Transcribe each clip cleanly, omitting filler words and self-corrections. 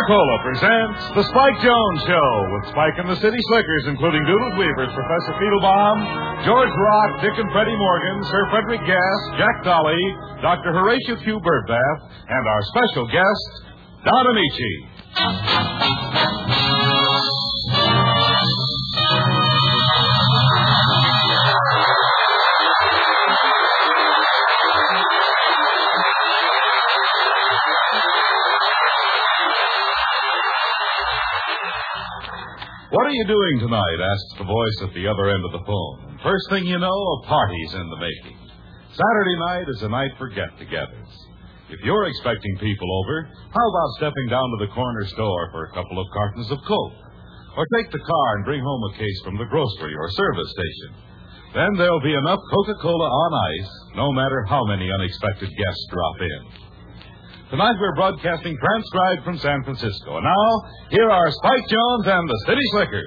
Coca-Cola presents The Spike Jones Show with Spike and the City Slickers, including Doodles Weavers, Professor Fiedelbaum, George Rock, Dick and Freddie Morgan, Sir Frederick Gass, Jack Dolly, Dr. Horatio Q. Birdbath, and our special guest, Don Amici. What are you doing tonight? Asks the voice at the other end of the phone. First thing you know, a party's in the making. Saturday night is a night for get-togethers. If you're expecting people over, how about stepping down to the corner store for a couple of cartons of Coke? Or take the car and bring home a case from the grocery or service station. Then there'll be enough Coca-Cola on ice, no matter how many unexpected guests drop in. Tonight we're broadcasting transcribed from San Francisco. And now, here are Spike Jones and the City Slickers.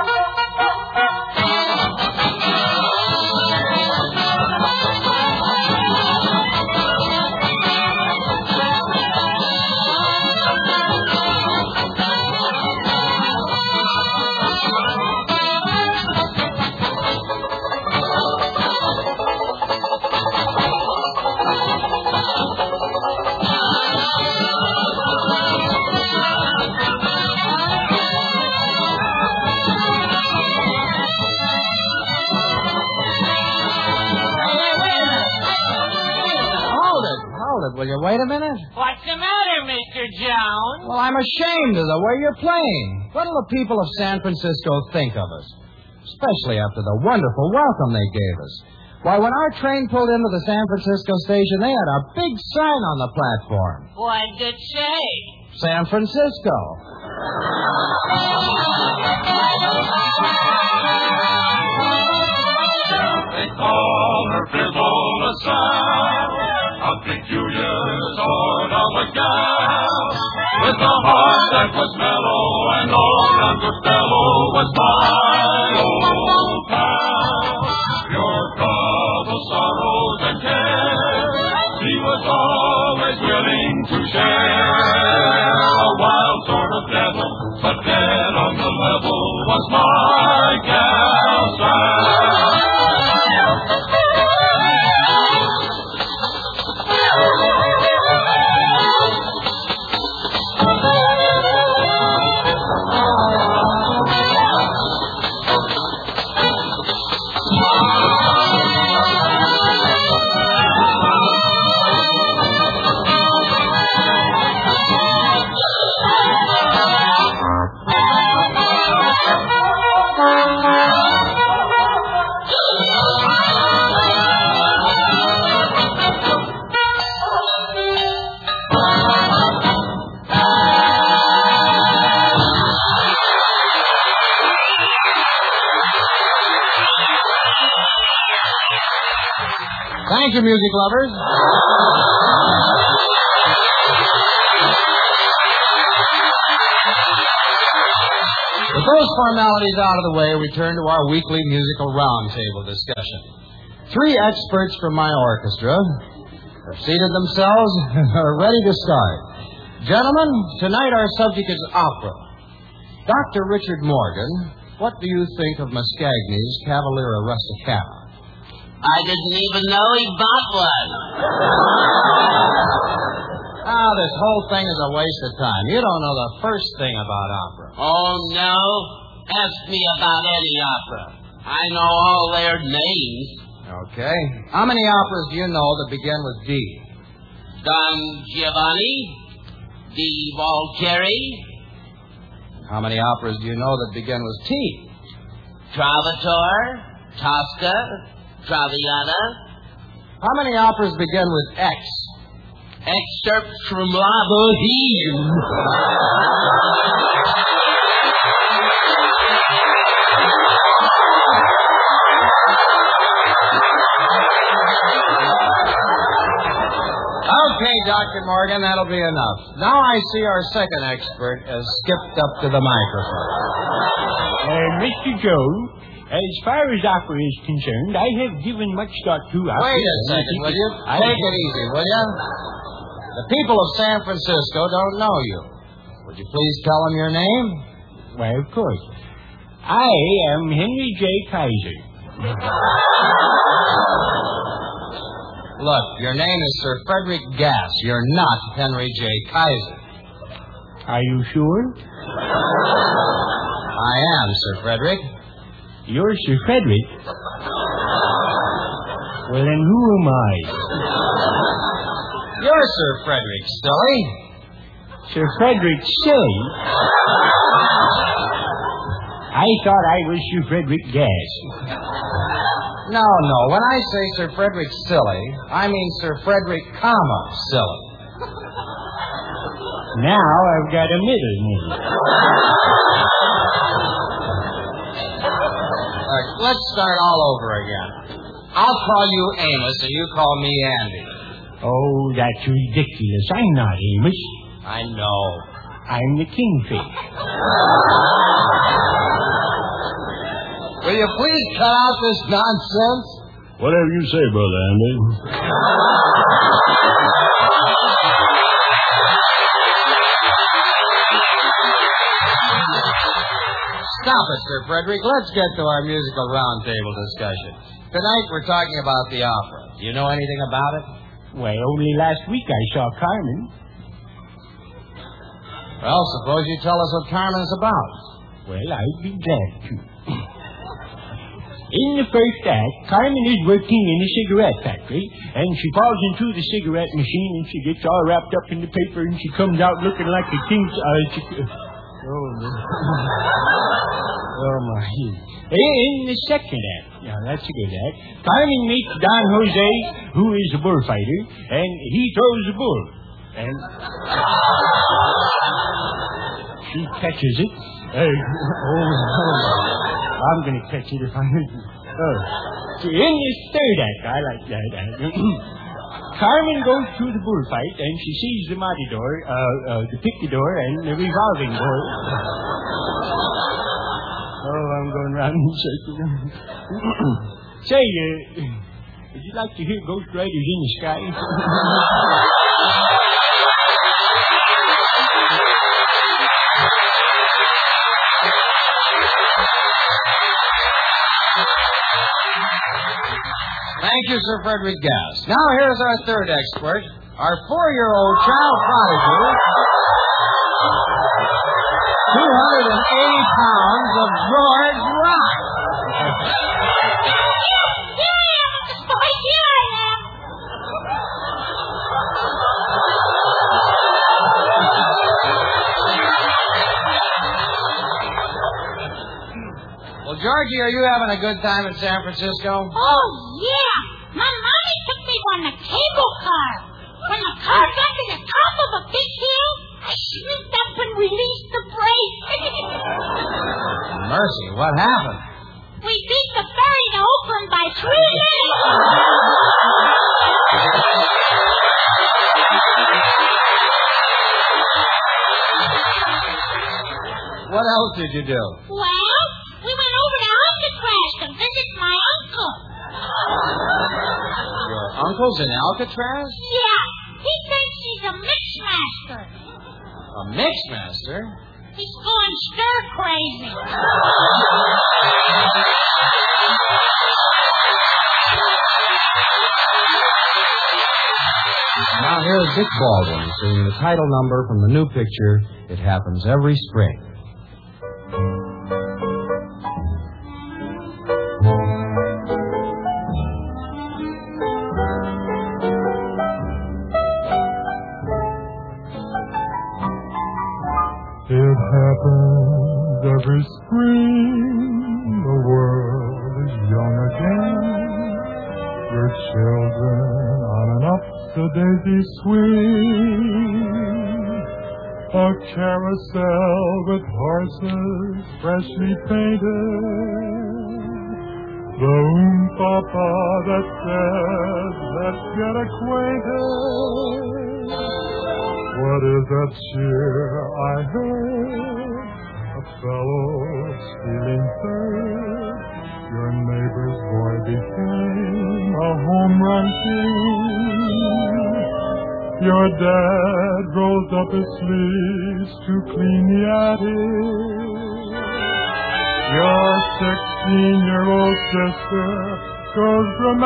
Will you wait a minute? What's the matter, Mr. Jones? Well, I'm ashamed of the way you're playing. What'll the people of San Francisco think of us? Especially after the wonderful welcome they gave us. Why, when our train pulled into the San Francisco station, they had a big sign on the platform. What did it say? San Francisco. They call her Frivola Sal, a peculiar sort of a gal, with a heart that was mellow and all Don Costello was my old pal. Pure trouble, sorrows, and care, he was always willing to share. A wild sort of devil, but dead on the level was my gal Sal. Thank you, music lovers. With those formalities out of the way, we turn to our weekly musical roundtable discussion. 3 experts from my orchestra have seated themselves and are ready to start. Gentlemen, tonight our subject is opera. Dr. Richard Morgan, what do you think of Mascagni's Cavalera Rusticana? I didn't even know he bought one. This whole thing is a waste of time. You don't know the first thing about opera. Oh, no? Ask me about any opera. I know all their names. Okay. How many operas do you know that begin with D? Don Giovanni, Di Voltaire. How many operas do you know that begin with T? Travator, Tosca, Traviata. How many operas begin with X? Excerpt from La Boheme. Okay, Dr. Morgan, that'll be enough. Now I see our second expert has skipped up to the microphone. Mr. Jones, as far as opera is concerned, I have given much thought to opera. Wait a second, will you? Take it easy, will you? The people of San Francisco don't know you. Would you please tell him your name? Why, of course. I am Henry J. Kaiser. Look, your name is Sir Frederick Gass. You're not Henry J. Kaiser. Are you sure? I am, Sir Frederick. You're Sir Frederick? Well, then who am I? You're Sir Frederick, silly. Sir Frederick Silly? I thought I was Sir Frederick Gass. No. When I say Sir Frederick Silly, I mean Sir Frederick, Silly. Now I've got a middle name. Let's start all over again. I'll call you Amos, and you call me Andy. Oh, that's ridiculous. I'm not Amos. I know. I'm the Kingfish. Will you please cut out this nonsense? Whatever you say, Brother Andy. Stop it, Sir Frederick. Let's get to our musical roundtable discussion. Tonight we're talking about the opera. Do you know anything about it? Well, only last week I saw Carmen. Well, suppose you tell us what Carmen's about. Well, I'd be glad to. In the first act, Carmen is working in a cigarette factory, and she falls into the cigarette machine, and she gets all wrapped up in the paper, and she comes out looking like a king's... Oh, my. In the second act, now that's a good act, Carmen meets Don Jose, who is a bullfighter, and he throws a bull. And she catches it. I'm going to catch it if I... In the third act, I like that. Carmen goes to the bullfight, and she sees the matador, the picador, and the revolving door. Oh, I'm going round in circles. Say, would you like to hear Ghost Riders in the Sky? Thank you, Sir Frederick Gass. Now here's our third expert, our 4-year-old child prodigy, 280 pounds of George Rock. Well, Georgie, are you having a good time in San Francisco? Oh, yeah. My mommy took me on the cable car. When the car got to the top of a big hill, I sneaked up and released the brake. Mercy, what happened? We beat the ferry to Oakland by 3 minutes. What else did you do? Well, we went over to Alcatraz to visit my uncle. Your uncle's in Alcatraz? Yeah, he thinks he's a mixmaster. A mixmaster? He's going stir crazy. Now here's Dick Baldwin singing the title number from the new picture, It Happens Every Spring. It happens every spring, the world is young again. Your children on an up-the-daisy swing. A carousel with horses freshly painted. The oom-papa that says, let's get acquainted. What is that cheer I heard? A fellow stealing third. Your neighbor's boy became a home run king. Your dad rolls up his sleeves to clean the attic. Your 16-year-old sister goes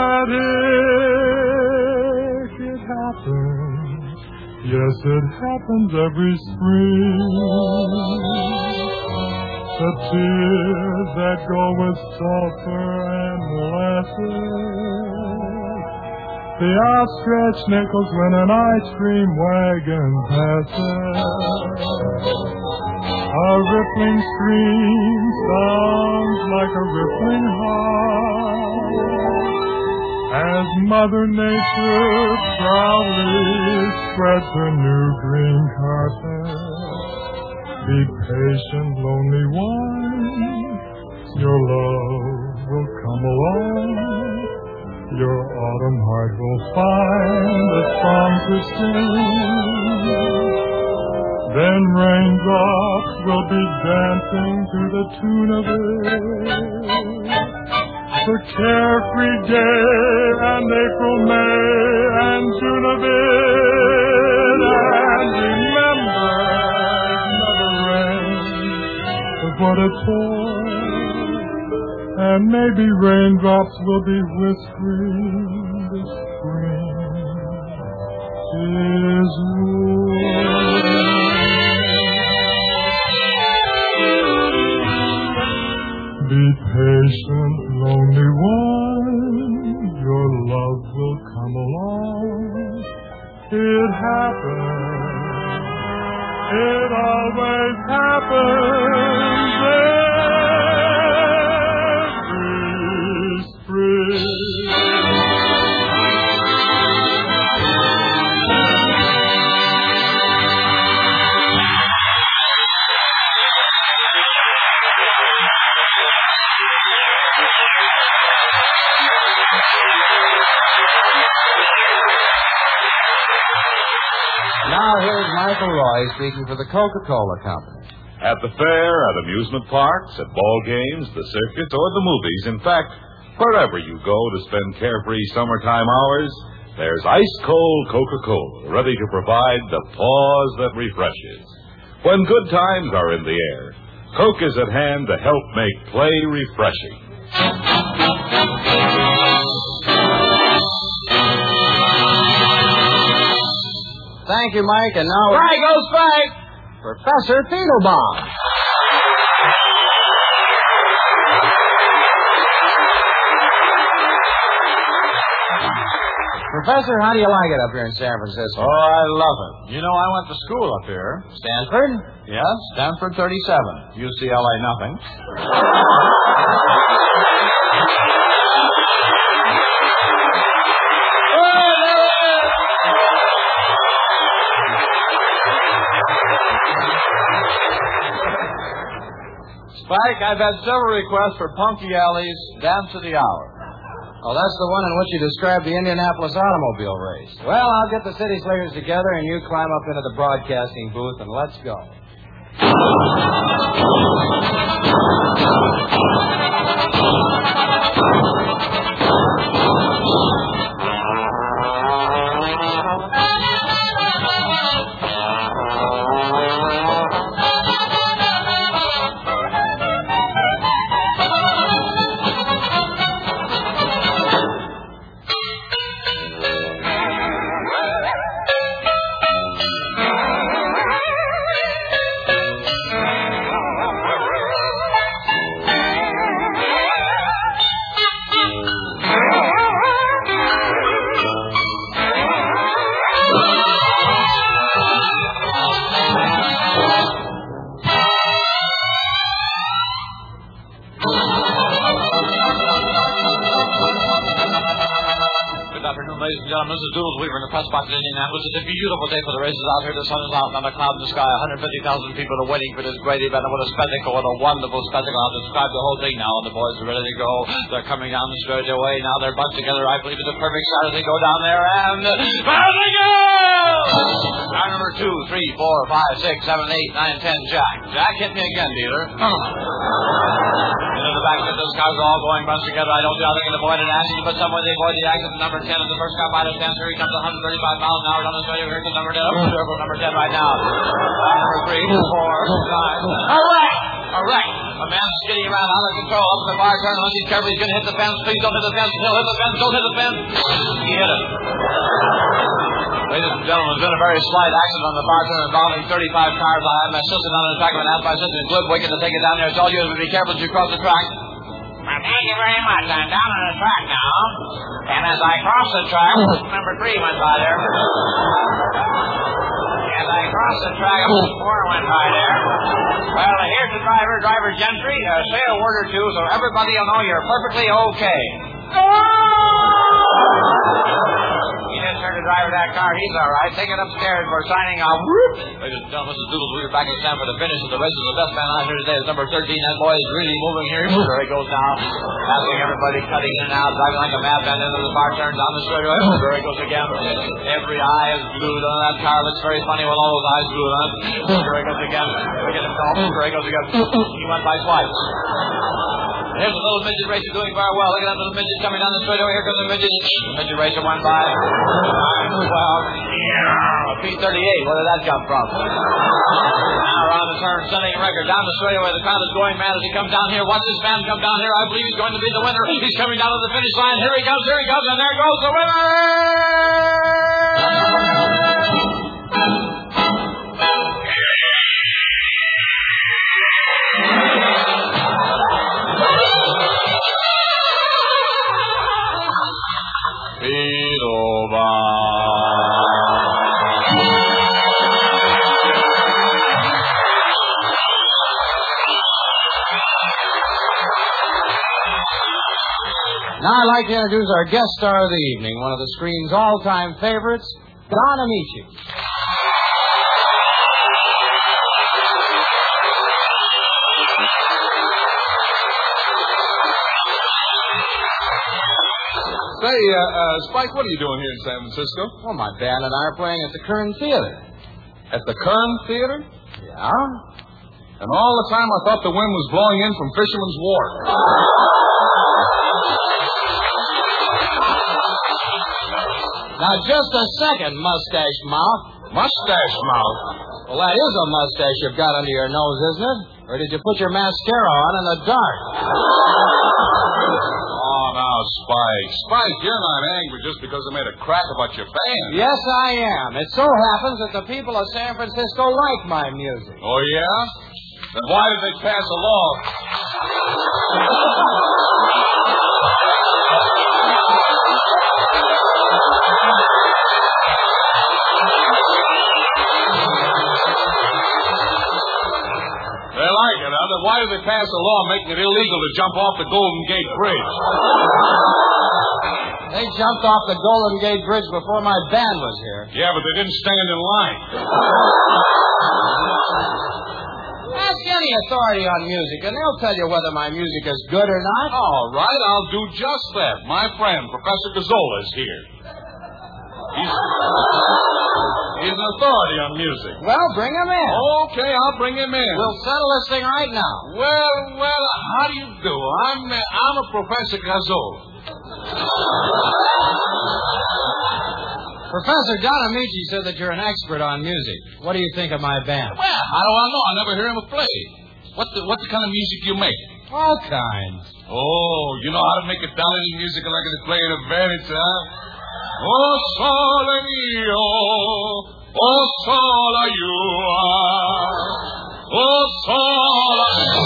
dramatic. It happens, yes, it happens every spring. The tears that go with sulfur and molasses, the outstretched nickels when an ice cream wagon passes. A rippling stream sounds like a rippling heart as Mother Nature proudly spreads her new green carpet. Be patient, lonely one, your love will come along. Your autumn heart will find a song to sing. Then raindrops will be dancing to the tune of it. The carefree day and April, May and June of it. And remember, what a toy, and maybe raindrops will be whispering the spring is yours. Be patient, lonely one, your love will come along. It happens. It always happens every spring. Now here's Michael Roy speaking for the Coca-Cola Company. At the fair, at amusement parks, at ball games, the circus, or the movies, in fact, wherever you go to spend carefree summertime hours, there's ice-cold Coca-Cola ready to provide the pause that refreshes. When good times are in the air, Coke is at hand to help make play refreshing. Thank you, Mike, and now... Strike, go strike! Professor Fiedlebaum. Professor, how do you like it up here in San Francisco? Oh, I love it. You know, I went to school up here. Stanford? Yes, Stanford 37. UCLA nothing. Spike, I've had several requests for Punky Alley's Dance of the Hour. Oh, that's the one in which you described the Indianapolis automobile race. Well, I'll get the city slickers together and you climb up into the broadcasting booth and let's go. Ladies and gentlemen, this is Doodles Weaver in the press box in Indianapolis. It's a beautiful day for the races out here. The sun is out, not a cloud in the sky. 150,000 people are waiting for this great event. And what a spectacle, what a wonderful spectacle. I'll describe the whole thing now. And the boys are ready to go. They're coming down the straightaway. Now they're bunched together. I believe it's a perfect start as they go down there. And there they go! Car number 2, 3, 4, 5, 6, 7, 8, 9, 10, Jack. Jack, hit me again, dealer. Into the back of those cars are all going bunched together. I don't see how they're going to avoid an accident, but somewhere they avoid the accident. Number 10 is the first car by the fence. Here he comes 135 miles an hour down the street. Here comes number 10. Number 10 right now. Number 3, 4, 5. A wreck. A man skidding around out of control. Up in the bar turn. Unless he's careful, he's going to hit the fence. Please don't hit the fence. He'll hit the fence. Don't hit the fence. He hit it. Ladies and gentlemen, there's been a very slight accident on the bar turn involving 35 cars. I have my assistant on the track and asked my assistant Glib Wicked to take it down there. It's all you to be careful as you cross the track. Well, thank you very much. I'm down on the track now. And as I cross the track, number 3 went by there. As I crossed the track, 4 went by there. Well, here's the driver Gentry. Say a word or two so everybody will know you're perfectly okay. He didn't turn the driver of that car. He's all right. Take it upstairs. We're signing off. Ladies and gentlemen, Mrs. Doodles, we're back in stand for the finish of the race. The best man out here today is number 13. That boy is really moving here. There he goes now. Passing everybody, cutting in and out, driving like a madman into the bar turn down the straightaway. There he goes again. Every eye is glued on that car. Looks very funny with all those eyes glued on it. There he goes again. Look at himself. There he goes again. He went by twice. Here's a little midget racer doing very well. Look at that little midget coming down the straightaway. Here comes the midget. The midget racer went by. Well, a P-38. Where did that come from? Now around the turn, setting a record down the straightaway. The crowd is going mad as he comes down here. Watch this man come down here. I believe he's going to be the winner. He's coming down to the finish line. Here he comes, and there goes the winner! Now I'd like to introduce our guest star of the evening, one of the screen's all-time favorites, Don Amici. Say, Spike, what are you doing here in San Francisco? Well, my band and I are playing at the Kern Theater. At the Kern Theater? Yeah? And all the time I thought the wind was blowing in from Fisherman's Wharf. Now, just a second, mustache mouth. Mustache mouth? Well, that is a mustache you've got under your nose, isn't it? Or did you put your mascara on in the dark? Oh, now, Spike. Spike, you're not angry just because I made a crack about your band. Yes, I am. It so happens that the people of San Francisco like my music. Oh, yeah? Then why did they pass a law? They like it, huh? Then why did they pass a law making it illegal to jump off the Golden Gate Bridge? They jumped off the Golden Gate Bridge before my band was here. Yeah, but they didn't stand in line. Ask any authority on music, and they'll tell you whether my music is good or not. All right, I'll do just that. My friend, Professor Gazzola, is here. He's an authority on music. Well, bring him in. Okay, I'll bring him in. We'll settle this thing right now. Well, how do you do? I'm a Professor Gazzola. Professor Don Amici said that you're an expert on music. What do you think of my band? Well, how do I know? I never hear him play. What's the kind of music you make? All kinds. Oh, you know how to make Italian music like I can play in a band, huh? Oh, sole mio, oh, sole you, oh, sole.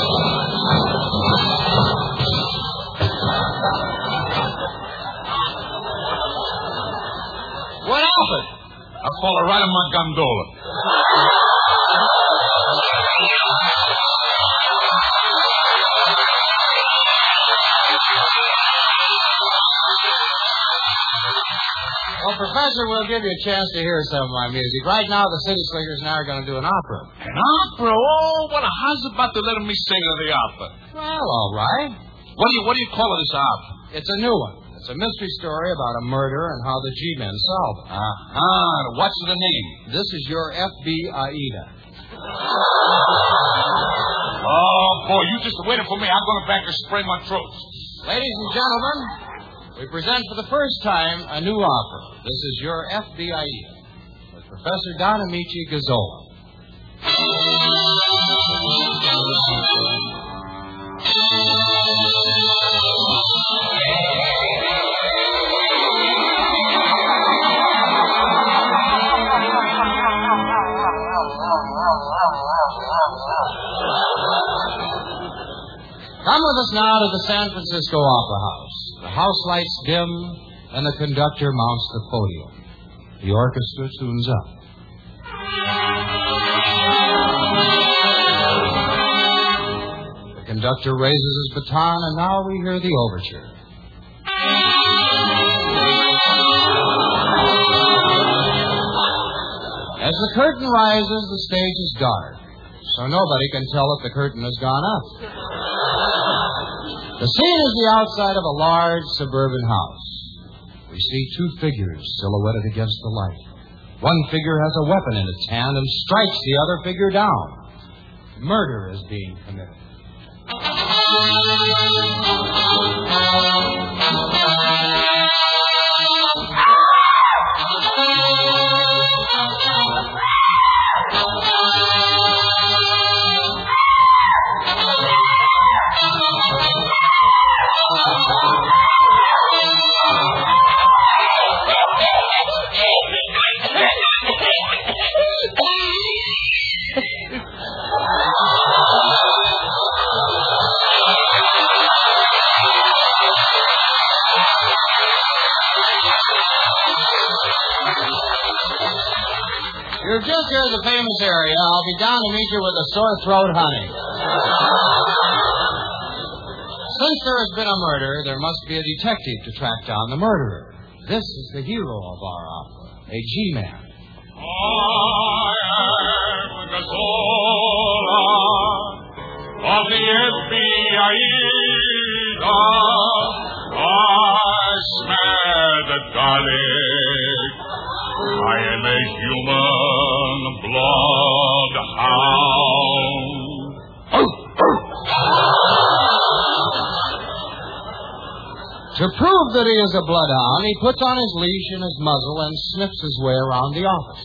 What happened? I fall right on my gondola. Well, Professor, we'll give you a chance to hear some of my music. Right now, the City Slickers and I are going to do an opera. An opera? Oh, well, how's about to let me sing in the opera? Well, all right. What do you call it, this opera? It's a new one. It's a mystery story about a murder and how the G-men solve it. What's the name? This is your F.B. Aida. Oh, boy, you just waiting for me. I'm going back to spray my throat. Ladies and gentlemen, we present for the first time a new opera. This is Your FDIE with Professor Don Amici Gazzola. Come with us now to the San Francisco Opera House. The house lights dim, and the conductor mounts the podium. The orchestra tunes up. The conductor raises his baton, and now we hear the overture. As the curtain rises, the stage is dark, so nobody can tell if the curtain has gone up. The scene is the outside of a large suburban house. We see two figures silhouetted against the light. One figure has a weapon in its hand and strikes the other figure down. Murder is being committed. You've just heard the famous area. I'll be down to meet you with a sore throat, honey. Since there has been a murder, there must be a detective to track down the murderer. This is the hero of our opera, a G-man. I am Gazzola of the FBI. I smell the garlic. I am a human bloodhound. To prove that he is a bloodhound, he puts on his leash and his muzzle and sniffs his way around the office.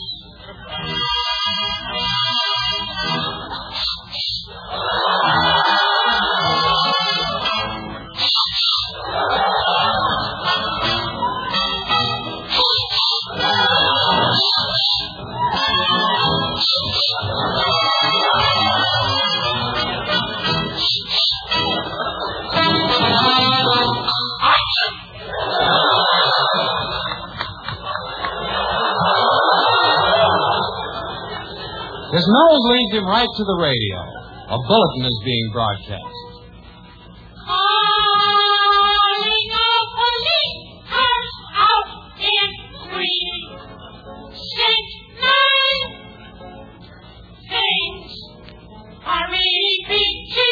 His nose leads him right to the radio. A bulletin is being broadcast. Calling all police cars out in 3, 6, 9. Things are really peachy,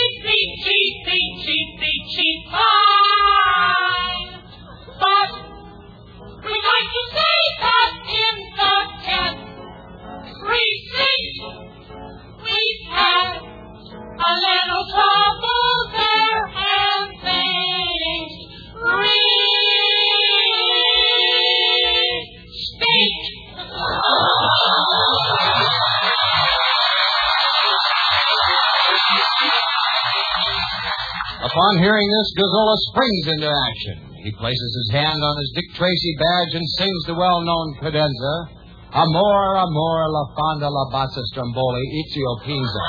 fine. But we'd like to say that in the 10th precinct, we've had a little trouble there and things stink. Upon hearing this, Gazzola springs into action. He places his hand on his Dick Tracy badge and sings the well-known cadenza, Amor, amor, la fonda, la bassa, stromboli, izio, pinza.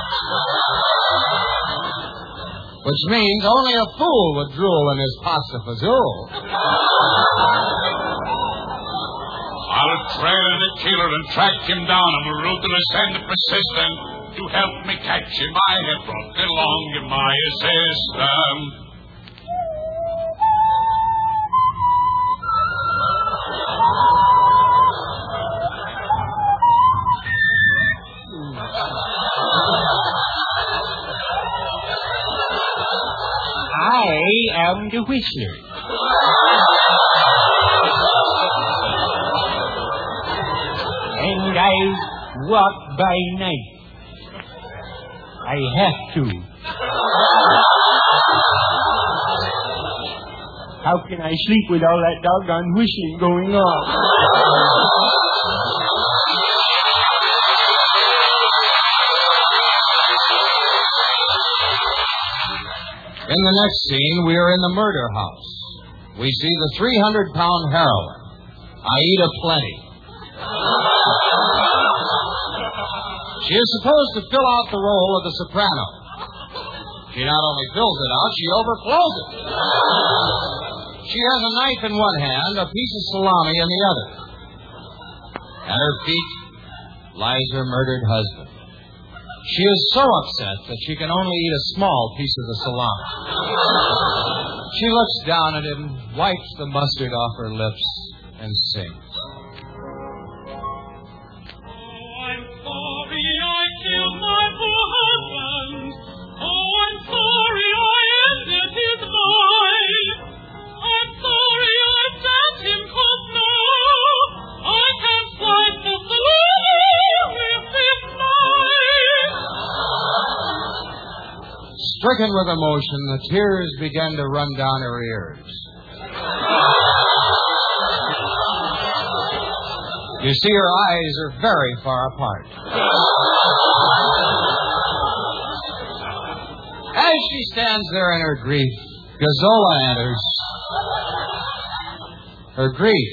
Which means only a fool would drool in his pasta fazool. I'll trail the killer and track him down. I'm ruthless and persistent. To help me catch him, I have brought along my assistant. I am the Whistler. And I walk by night. I have to. How can I sleep with all that doggone whistling going on? In the next scene, we are in the murder house. We see the 300-pound heroine, Aida Plenty. She is supposed to fill out the role of the soprano. She not only fills it out, she overflows it. She has a knife in one hand, a piece of salami in the other. At her feet lies her murdered husband. She is so upset that she can only eat a small piece of the salami. She looks down at him, wipes the mustard off her lips, and sings. Stricken with emotion, the tears began to run down her ears. You see, her eyes are very far apart. As she stands there in her grief, Gazzola enters. Her grief.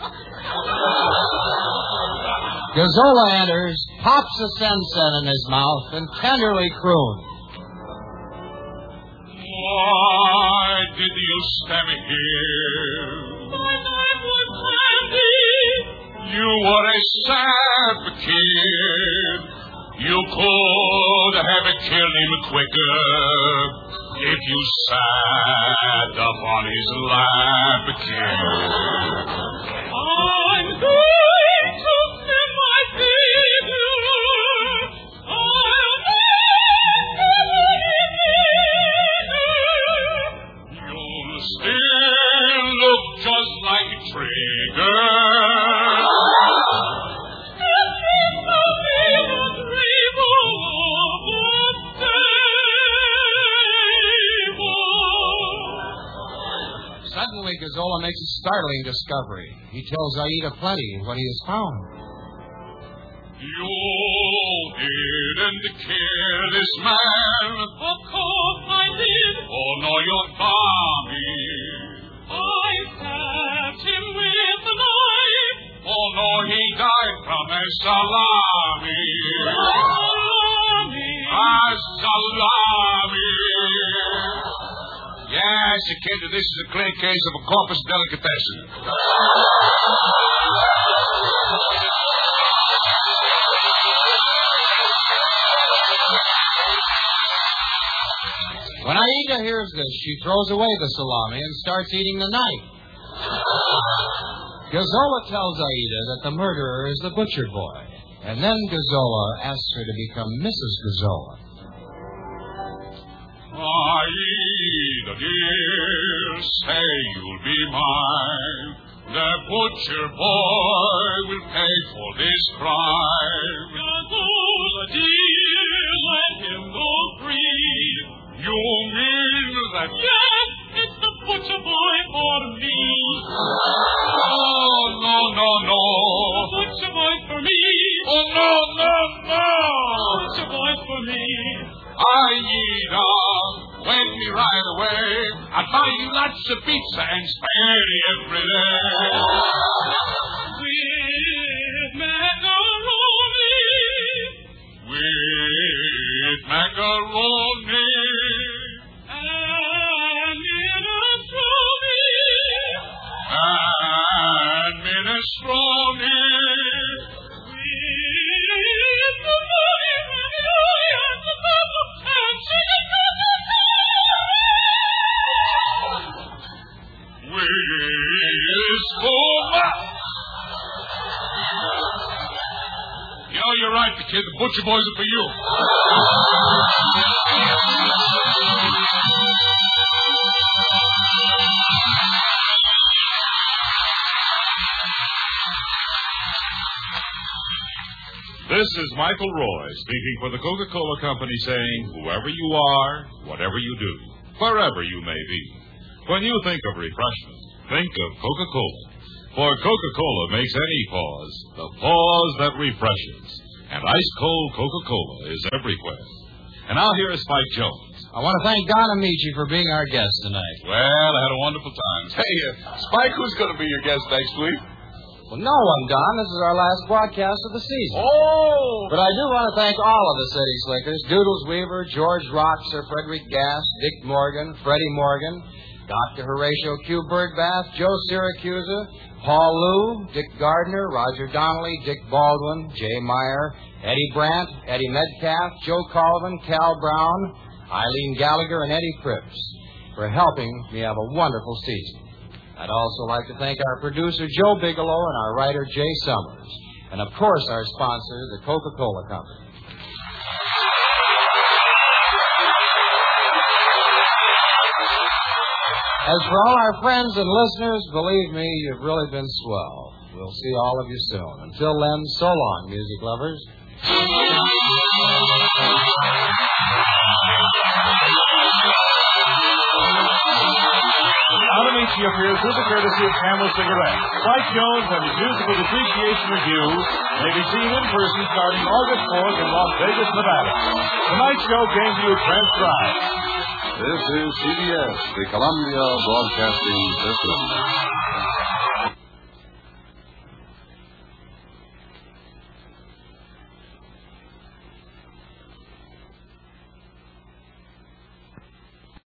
Gazzola enters, pops a sensen in his mouth, and tenderly croons. Why did you stab me here? My name was Sandy. You were a sad kid. You could have killed him quicker if you sat upon his lap, kid. I'm going to send my baby. Still look just like a trigger. Suddenly, Gazzola makes a startling discovery. He tells Aida Plenty what he has found. You didn't kill this man. Of course I did. Oh, no, you're Bobby. I stabbed him with a knife. Oh, no, he died from a salami. Salami. A salami. Yes, kid, this is a clear case of a corpus delicatessen. When Aida hears this, she throws away the salami and starts eating the knife. Gazzola tells Aida that the murderer is the butcher boy, and then Gazzola asks her to become Mrs. Gazzola. Aida, dear, say you'll be mine. The butcher boy will pay for this crime. Gazzola, dear, let him go free. You mean that... Yes, it's the butcher boy for me. Oh, no. The butcher boy for me. Oh, no. Butcher boy for me. Aida, wake me right away. I'll buy you lots of pizza and spaghetti every day. With macaroni. With macaroni. And minestrone. And minestrone. With the money and the bubble and chicken You're right, the kid. The butcher boys are for you. This is Michael Roy speaking for the Coca-Cola Company saying, whoever you are, whatever you do, wherever you may be, When you think of refreshment, think of Coca-Cola. For Coca-Cola makes any pause the pause that refreshes. And ice-cold Coca-Cola is everywhere. And now here is Spike Jones. I want to thank Don Amici for being our guest tonight. Well, I had a wonderful time. Hey, Spike, who's going to be your guest next week? Well, no one, Don. This is our last broadcast of the season. Oh! But I do want to thank all of the City Slickers: Doodles Weaver, George Rock, Sir Frederick Gass, Dick Morgan, Freddie Morgan, Dr. Horatio Q. Birdbath, Joe Syracuse, Paul Lew, Dick Gardner, Roger Donnelly, Dick Baldwin, Jay Meyer, Eddie Brandt, Eddie Metcalf, Joe Colvin, Cal Brown, Eileen Gallagher, and Eddie Cripps for helping me have a wonderful season. I'd also like to thank our producer, Joe Bigelow, and our writer, Jay Summers. And, of course, our sponsor, the Coca-Cola Company. As for all our friends and listeners, believe me, you've really been swell. We'll see all of you soon. Until then, so long, music lovers. Don Amici appears through the courtesy of Camel Cigarettes. Spike Jones and his Musical Depreciation Review may be seen in person starting August 4th in Las Vegas, Nevada. Tonight's show came to you transcribed. This is CBS, the Columbia Broadcasting System.